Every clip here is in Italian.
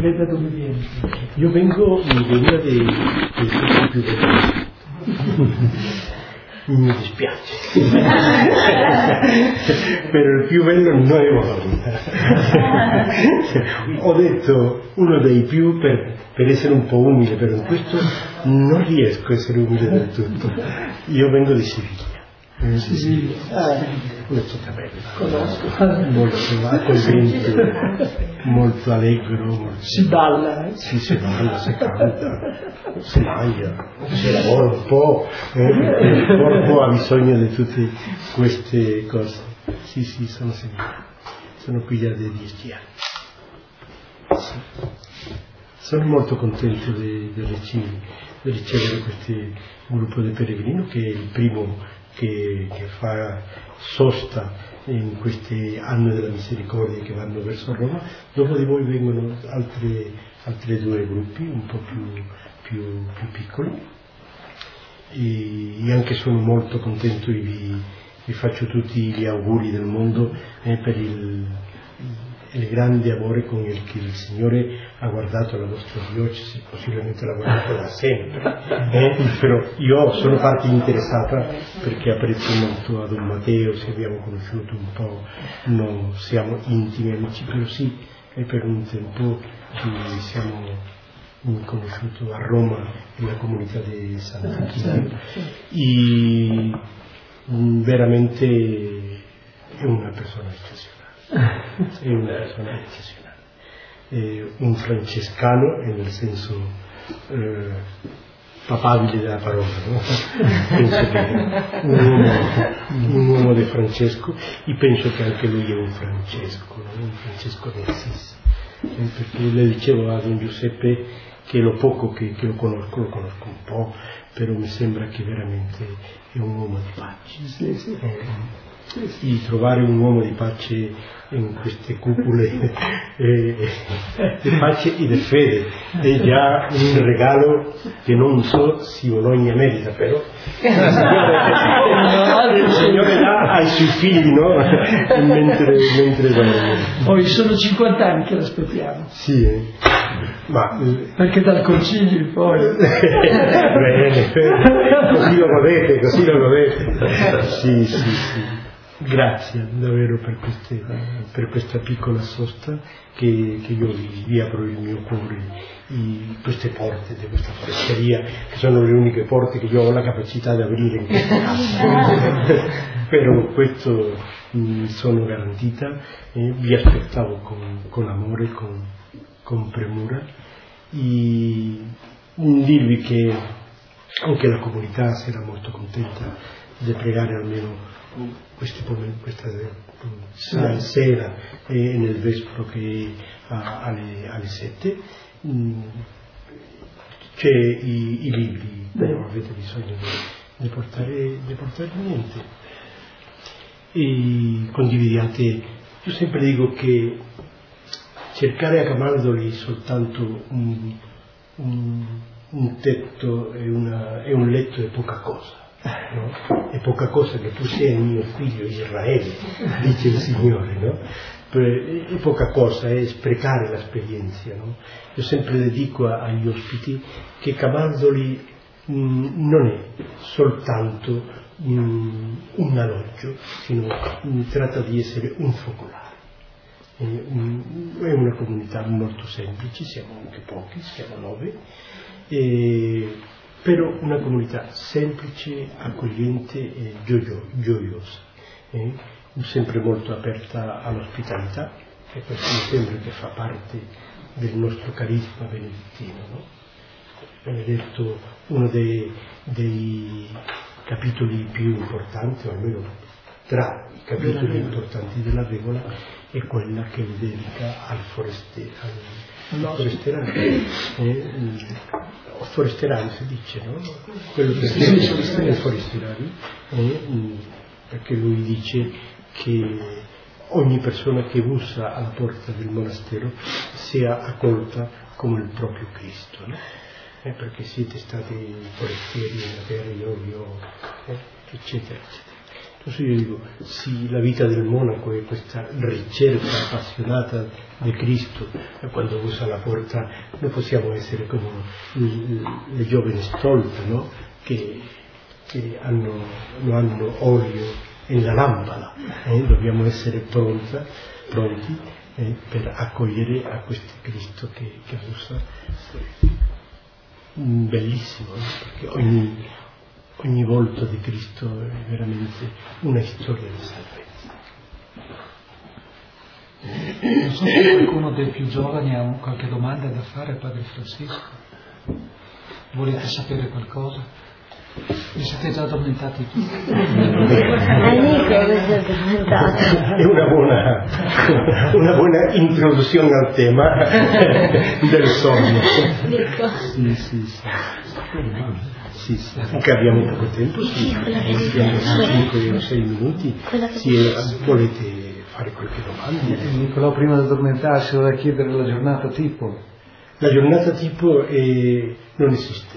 Lei da dove viene? Io vengo in una dei posti più belli. Mi dispiace. Però il più bello non è Bologna. Ho detto uno dei più per essere un po' umile, però in questo non riesco a essere umile del tutto. Io vengo di Siviglia. Sì, una città bella, molto accogliente, molto allegro, si balla, sì, si balla, si canta, si mangia, si lavora un po', perché il corpo ha bisogno di tutte queste cose. Sì, sono qui da 10 anni. Sì. Sono molto contento di ricevere questo gruppo di peregrini, che è il primo che fa sosta in questi anni della misericordia che vanno verso Roma. Dopo di voi vengono altri 2 gruppi un po' più piccoli, e anche sono molto contento e vi faccio tutti gli auguri del mondo per il grande amore con il che il Signore ha guardato la vostra diocesi, possibilmente l'ha guardato da sempre, però io sono parte interessata perché apprezzo molto a Don Matteo, se abbiamo conosciuto un po', non siamo intimi amici, però sì, per un tempo ci siamo conosciuti a Roma nella comunità di Sant'Achille, e veramente è una persona eccezionale. È una persona eccezionale, un francescano nel senso papabile della parola, no? Penso che un uomo di Francesco, e penso che anche lui è un Francesco, no? Un Francesco di Assisi, perché le dicevo a Don Giuseppe che lo poco che lo conosco un po', però mi sembra che veramente è un uomo di pace. Di trovare un uomo di pace in queste cupole di pace e di fede è già un regalo che non so se Bologna merita, però il Signore dà ai suoi figli, no? mentre poi sono 50 anni che l'aspettiamo, sì, ma perché dal concilio poi bene, così lo godete, sì. Grazie davvero per questa piccola sosta che io vi apro il mio cuore, queste porte di questa foresteria, che sono le uniche porte che io ho la capacità di aprire in questa casa. Però questo sono garantita, vi aspettavo con amore, con premura, e dirvi che anche la comunità sarà molto contenta di pregare almeno questa sera e nel vespro che alle 7 c'è i libri, non avete bisogno di portare niente, e condividiate. Io sempre dico che cercare a Camaldoli soltanto un tetto e un letto è poca cosa. No? È poca cosa che tu sia il mio figlio Israele, dice il Signore, no? È poca cosa, è sprecare l'esperienza, no? Io sempre dico agli ospiti che Camaldoli non è soltanto un alloggio, sino tratta di essere un focolare. È una comunità molto semplice, siamo anche pochi, siamo 9, però una comunità semplice, accogliente e gioiosa, sempre molto aperta all'ospitalità, e questo mi sembra che fa parte del nostro carisma benedettino, no? Benedetto, uno dei capitoli più importanti, o almeno tra i capitoli importanti della regola, è quella che vi dedica al foresterario si dice, no? Quello che è il foresterario, perché lui dice che ogni persona che bussa alla porta del monastero sia accolta come il proprio Cristo, no? Perché siete stati forestieri nella terra, io eccetera. Così io dico, sì, la vita del monaco è questa ricerca appassionata di Cristo, e quando usa la porta noi possiamo essere come le giovani stolte, no? Che non hanno olio nella lampada, dobbiamo essere pronti per accogliere a questo Cristo che usa. Bellissimo, perché ogni volto di Cristo è veramente una storia di salvezza. Non so se qualcuno dei più giovani ha qualche domanda da fare a Padre Francisco. Volete sapere qualcosa? Vi siete già addormentati tutti? Nico si è addormentato. È una buona introduzione al tema del sonno. Sì, che abbiamo poco tempo, abbiamo 5 o 6 minuti. Volete fare qualche domanda? Nicolò, prima di addormentarsi, voleva chiedere la giornata tipo. La giornata tipo non esiste.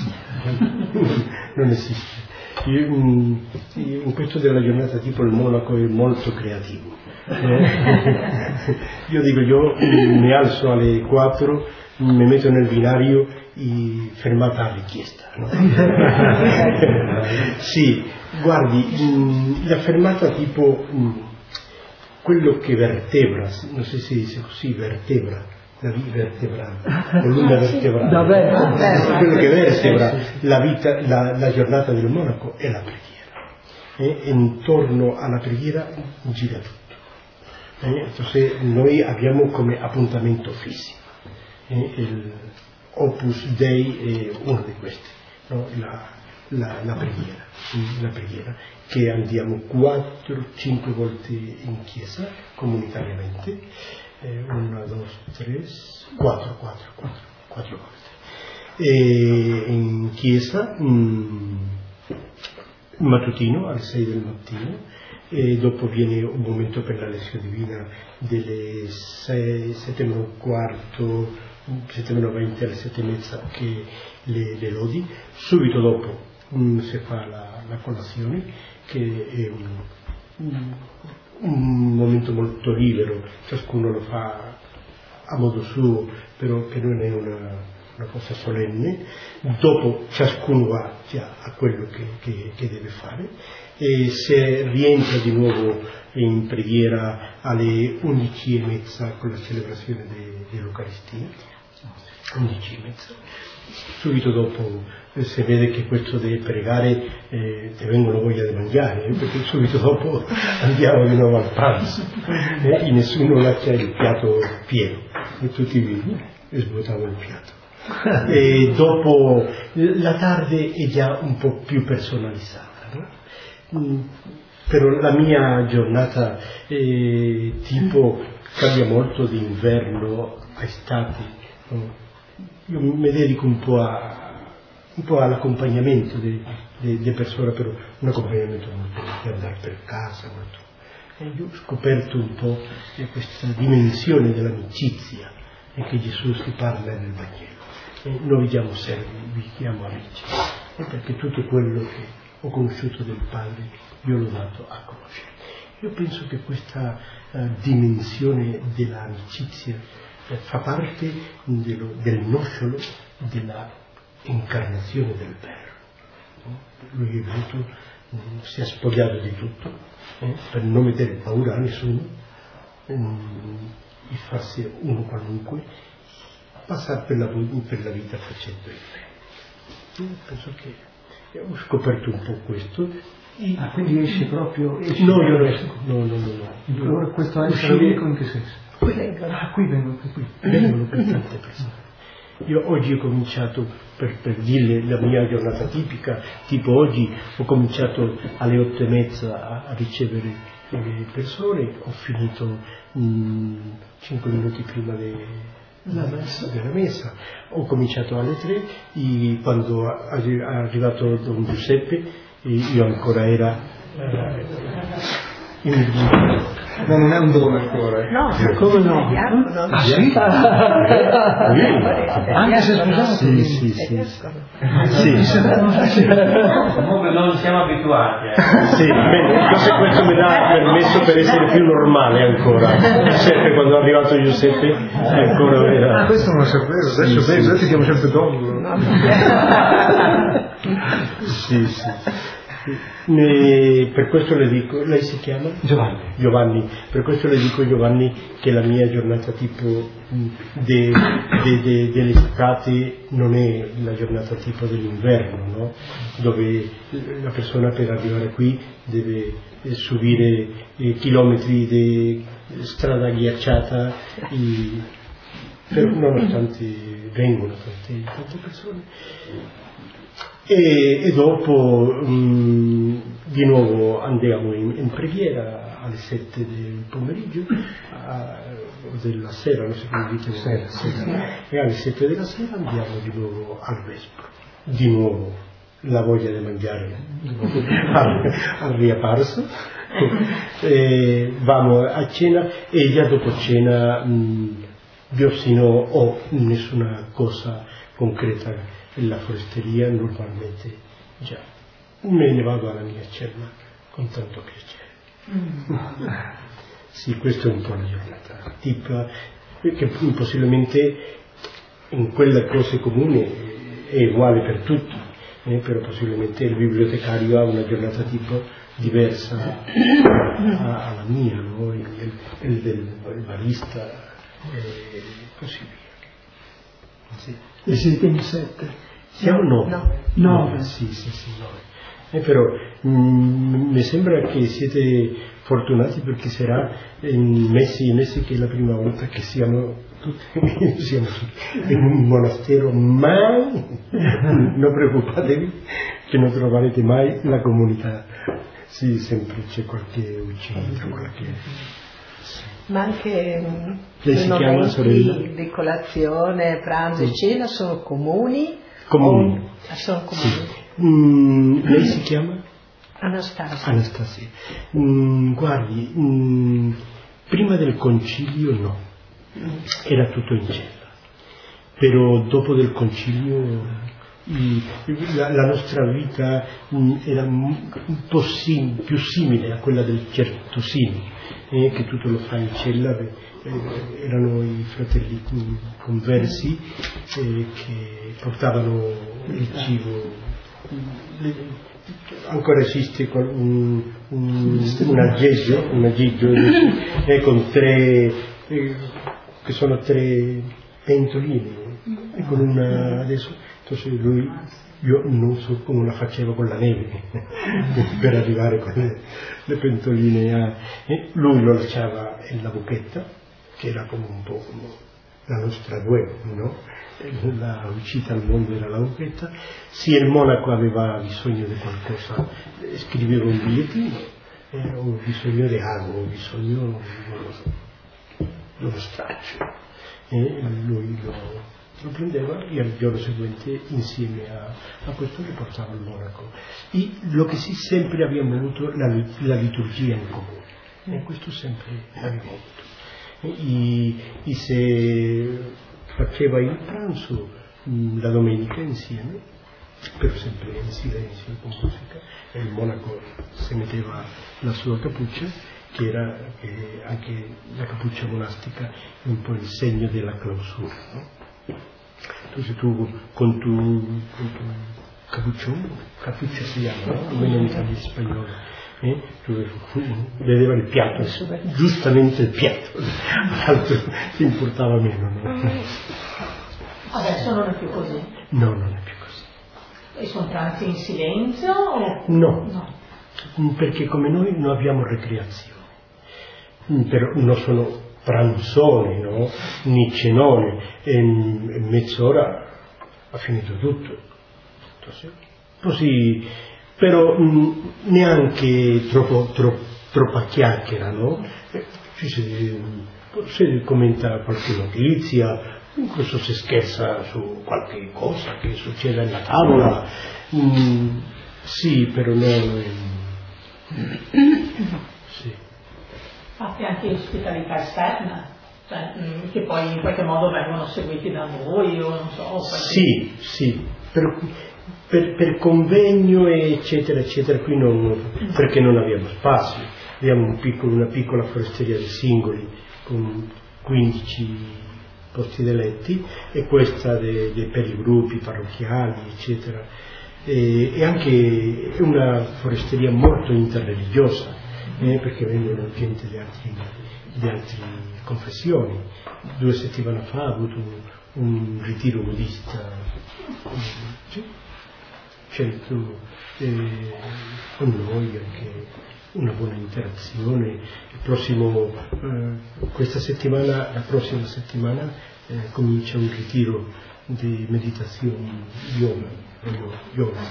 Non esiste. In questo della giornata tipo il monaco è molto creativo. Io dico, io mi alzo alle 4, mi metto nel binario e fermata a richiesta. No? Sì, guardi, la fermata tipo quello che vertebra, non so se si dice così, vertebra. La colonna vertebrale, quello che vertebra la vita, la giornata del monaco è la preghiera, e intorno alla preghiera gira tutto. Entonces noi abbiamo come appuntamento fisico, il Opus Dei è uno di questi, no? la preghiera che andiamo 4-5 volte in chiesa comunitariamente. 1, 2, 3, 4 volte in chiesa mattutino alle 6 del mattino, e dopo viene un momento per la lezione divina delle 6, 7 meno un quarto, 7 meno 20 alle 7 e mezza che le lodi. Subito dopo si fa la colazione, che è un momento molto libero, ciascuno lo fa a modo suo, però che non è una cosa solenne. Dopo ciascuno va già a quello che deve fare, e se rientra di nuovo in preghiera alle 11:30 con la celebrazione dell'Eucaristia, 11:30. Subito dopo si vede che questo deve pregare, ti vengono voglia di mangiare, perché subito dopo andiamo di nuovo al pranzo, e nessuno lascia il piatto pieno, e tutti svuotiamo il piatto. E dopo la tarde è già un po' più personalizzata, no? Però la mia giornata tipo cambia molto di inverno a estate, no? Io mi dedico un po' all'accompagnamento delle persone, però un accompagnamento molto di andare per casa, molto. E io ho scoperto un po' questa dimensione dell'amicizia, e che Gesù si parla nel Vangelo. Noi siamo servi, vi chiamo amici, perché tutto quello che ho conosciuto del Padre io l'ho dato a conoscere. Io penso che questa dimensione dell'amicizia fa parte del nocciolo della incarnazione del Verbo. Lui è venuto, si è spogliato di tutto, per non mettere paura a nessuno, e farsi uno qualunque, passare per la vita facendo il bene. Penso che ho scoperto un po' questo. Quindi esce proprio? No, io non esco. No. Questo essere unico in che senso? Qui vengono per tante persone. Io oggi ho cominciato, per dirle la mia giornata tipica, tipo oggi ho cominciato alle 8:30 a ricevere le persone, ho finito 5 minuti prima della messa, ho cominciato alle 3, e quando è arrivato Don Giuseppe io ancora era in No, non è un dono ancora. No, come no? Ah sì? Anche se scusate. Sì. Comunque non siamo abituati. Sì, bene, forse questo mi dà permesso per essere più normale ancora. Giuseppe, quando è arrivato Giuseppe, ancora era... Questo non lo sapevo, adesso chiamo sempre Don. Sì. Per questo le dico, lei si chiama? Giovanni, per questo le dico Giovanni che la mia giornata tipo dell'estate non è la giornata tipo dell'inverno, no? Dove la persona per arrivare qui deve subire chilometri di strada ghiacciata, però nonostante vengono tante persone. E dopo di nuovo andiamo in preghiera alle 7 del pomeriggio, della sera, non so come dite, sera. E alle 7 della sera andiamo di nuovo al vespro. Di nuovo la voglia di mangiare al riapparso. Vamo a cena e già dopo cena io sino ho nessuna cosa concreta. La foresteria normalmente già me ne vado alla mia cella con tanto piacere. Sì, questo è un po' la giornata tipica, che possibilmente in quelle cose comuni è uguale per tutti, però possibilmente il bibliotecario ha una giornata tipo diversa alla mia, no? il del barista e così via. Sì. E siete in 7? Siamo 9. 9. Sì, 9. Però mi sembra che siete fortunati perché sarà in mesi che è la prima volta che siamo in un monastero, mai, non preoccupatevi che non troverete mai la comunità. Sì, sempre c'è qualche uccello, qualche... Ma anche Lei i momenti sorella? di colazione, pranzo e cena sono comuni? Sono comuni. Sì. Lei si chiama? Anastasia. Guardi, prima del concilio no, era tutto in cella, però dopo del concilio la nostra vita era un po' più simile a quella del Certosini, che tutto lo fa in cella. Erano i fratelli conversi che portavano il cibo. Ancora esiste un aggeggio con tre che sono 3 pentoline e con una adesso. Entonces io non so come la facevo con la neve per arrivare con le pentoline lui lo lasciava nella buchetta, che era come un po' come la nostra web, no? La uscita al mondo era la buchetta. Se il monaco aveva bisogno di qualcosa scriveva un bigliettino, ho bisogno di acqua, ho bisogno, non lo so, lo straccio, lui lo prendeva e al giorno seguente insieme a questo lo portava al monaco. E lo che sì sempre abbiamo avuto la liturgia in comune, e questo sempre abbiamo avuto. E se faceva il pranzo la domenica insieme, però sempre in silenzio con musica, e il monaco si metteva la sua cappuccia, che era anche la cappuccia monastica è un po' il segno della clausura, no? Entonces tu con tu cappuccia si llama, ¿no? En Italia español, tu vedeva il piatto, giustamente il piatto, l'altro ti importava meno, no? Adesso non è più così? No, non è più così. E sono pranzi in silenzio? O... No, perché come noi non abbiamo recreazione, però non sono pranzoni, no? Ni cenoni, e in mezz'ora ha finito tutto. Così, però neanche troppa chiacchiera, no? Si commenta qualche notizia, incluso si scherza su qualche cosa che succede alla tavola, sì, però non... Sì. Fate anche ospitalità esterna, cioè, che poi in qualche modo vengono seguiti da voi o non so. Sì, per convegno eccetera eccetera, qui perché non abbiamo spazio, abbiamo una piccola foresteria di singoli con 15 posti di letti e questa per i gruppi parrocchiali eccetera, e anche una foresteria molto interreligiosa, perché vengono gente di altre confessioni. 2 settimane fa ha avuto un ritiro buddista, certo, con noi anche una buona interazione. La prossima settimana comincia un ritiro di meditazione yoga.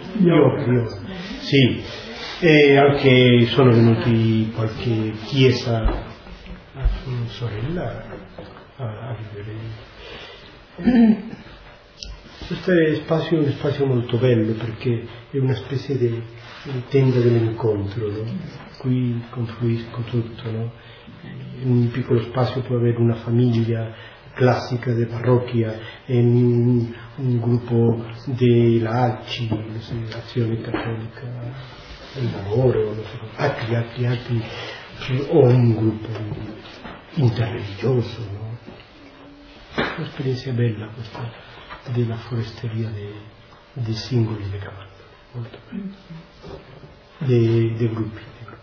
Sì, e anche sono venuti qualche chiesa a sorella a vivere. Questo è un spazio molto bello perché è una specie di tenda dell'incontro, no? Qui confluisco tutto, no? In un piccolo spazio può avere una famiglia classica di parrocchia e un gruppo di laici, azione cattolica, il lavoro, altri, o un gruppo interreligioso, no? Un'esperienza bella questa della foresteria dei singoli di Camaldoli, molto bella, dei gruppi.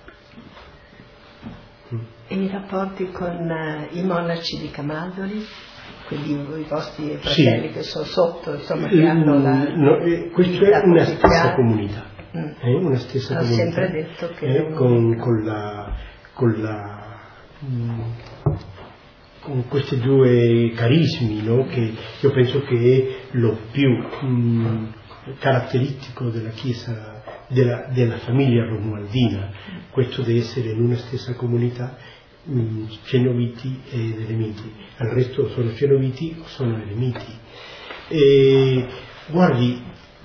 E i rapporti con i monaci di Camaldoli, quindi i vostri fratelli che sono sotto, insomma, che hanno questa è una stessa comunità, una stessa Ho comunità, sempre detto che con questi 2 carismi, no? Che io penso che è lo più caratteristico della Chiesa, della famiglia romualdina, questo di essere in una stessa comunità, cenobiti ed eremiti. Al resto sono cenobiti o sono eremiti. E guardi,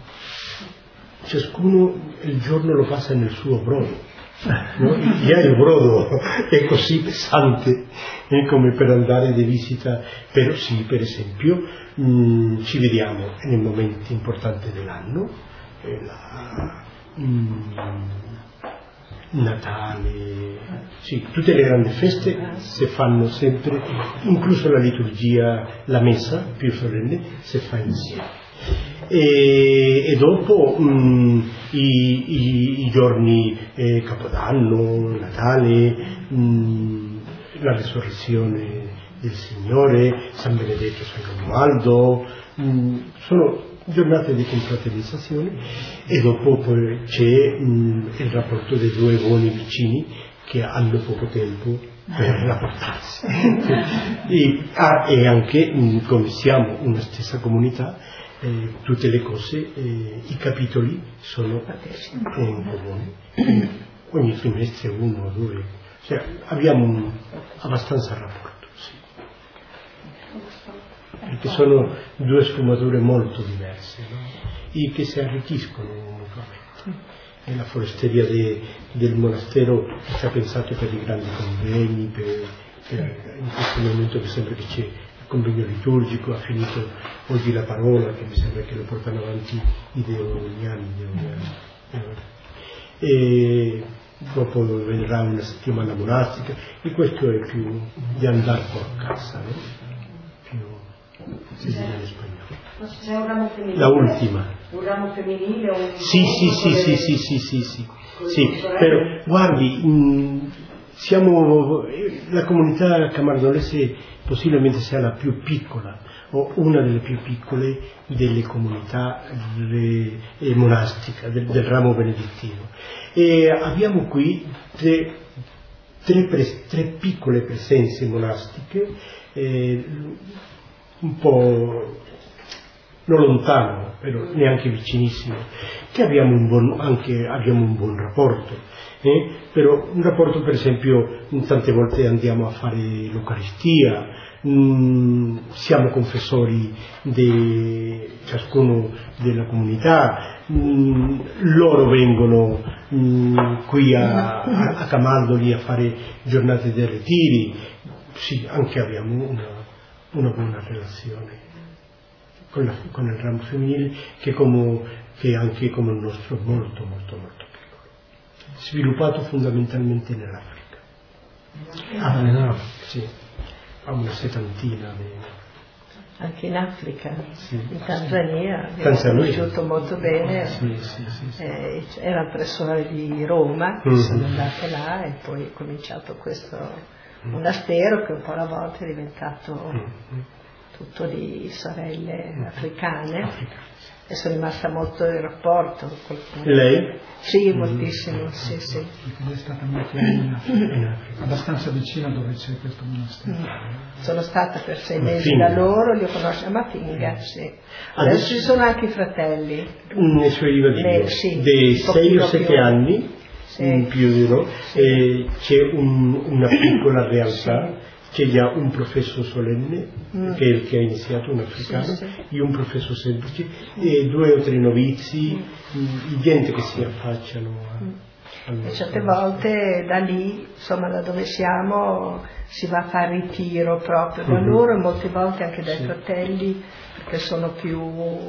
ciascuno il giorno lo passa nel suo brodo. No? Il brodo è così pesante come per andare di visita, però sì, per esempio ci vediamo nei momenti importanti dell'anno, Natale, sì, tutte le grandi feste si fanno sempre, incluso la liturgia, la messa più solenne si fa insieme. E dopo i giorni Capodanno, Natale, la risurrezione del Signore, San Benedetto, San Romualdo, sono giornate di confraternizzazione, e dopo poi c'è il rapporto dei 2 buoni vicini che hanno poco tempo per rapportarsi. E anche come siamo una stessa comunità, tutte le cose, i capitoli sono in comune, ogni trimestre 1 o 2, cioè abbiamo abbastanza rapporto, sì. Perché sono 2 sfumature molto diverse, no? E che si arricchiscono mutuamente. E la foresteria del monastero sta pensato per i grandi convegni, in questo momento mi sembra che c'è il convegno liturgico, ha finito oggi la parola, che mi sembra che lo portano avanti i deoniani. E dopo verrà una settimana monastica, e questo è più di andare por casa, no? Si dice in spagnolo. Ma c'è un ramo femminile? La ultima. Un ramo femminile o un... Sì, però guardi, siamo la comunità camaldolese possibilmente sia la più piccola o una delle più piccole delle comunità monastiche del ramo benedettino, e abbiamo qui tre piccole presenze monastiche, un po' non lontano, però neanche vicinissimo, che abbiamo un buon rapporto, però un rapporto, per esempio, tante volte andiamo a fare l'Eucaristia, siamo confessori ciascuno della comunità, loro vengono qui a Camaldoli a fare giornate dei ritiri, sì, anche abbiamo una buona relazione con il ramo femminile che è anche come il nostro molto molto molto piccolo, sviluppato fondamentalmente nell'Africa. Sì, ha una settantina anche in Africa, sì, in Tanzania, abbiamo conosciuto molto bene, sì. Era il professore di Roma, sono andata là e poi ho cominciato questo monastero che un po' alla volta è diventato tutto di sorelle africane. E sono rimasta molto in rapporto con lei? Sì, moltissimo, sì. Perché lei è stata molti anni in Africa, abbastanza vicino dove c'è questo monastero. Sono stata per 6 mesi da loro, li ho conosciuti a Mafinga, sì. Adesso ci sono anche i fratelli. Ne suoi bambini, dei 6 o 7 anni, in più, no? E c'è una piccola realtà. C'è già un professor solenne che è il che ha iniziato, un africano, e un professor semplice e 2 o 3 novizi, gente che si affacciano e certe volte da lì, insomma da dove siamo, si va a fare ritiro proprio da loro e molte volte anche dai fratelli, perché sono più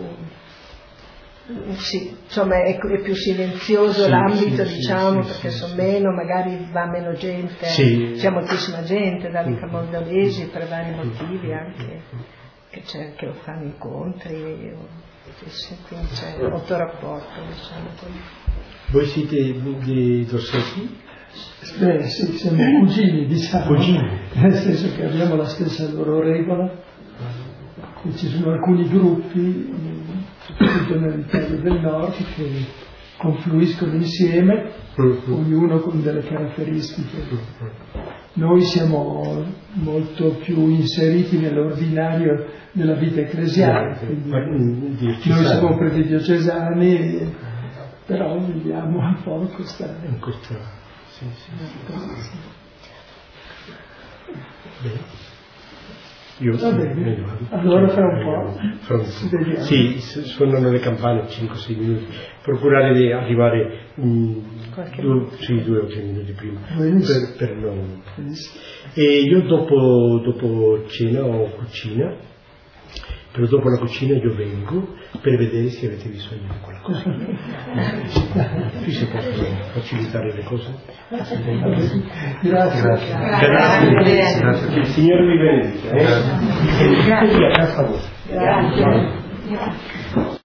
insomma è più silenzioso l'ambito, diciamo, perché sono meno, magari va meno gente, c'è moltissima gente dalle camaldolesi per vari motivi anche, che fanno incontri, quindi c'è molto rapporto, diciamo. Voi siete di Dossetti? Sì, siamo cugini, diciamo, nel senso che abbiamo la stessa loro regola, e ci sono alcuni gruppi soprattutto nell'Italia del Nord che confluiscono insieme, ognuno con delle caratteristiche. Noi siamo molto più inseriti nell'ordinario della vita ecclesiale, quindi noi siamo preti diocesani, però viviamo un po' in questa. Va bene, allora fra un po'. Sì, suonano le campane 5-6 minuti. Procurare di arrivare 2 o 3 minuti prima per non. E io dopo cena o cucina, però dopo la cucina io vengo per vedere se avete bisogno di qualcosa. Qui si possono facilitare le cose. Grazie. Che il Signore vi benedica. Grazie. Grazie.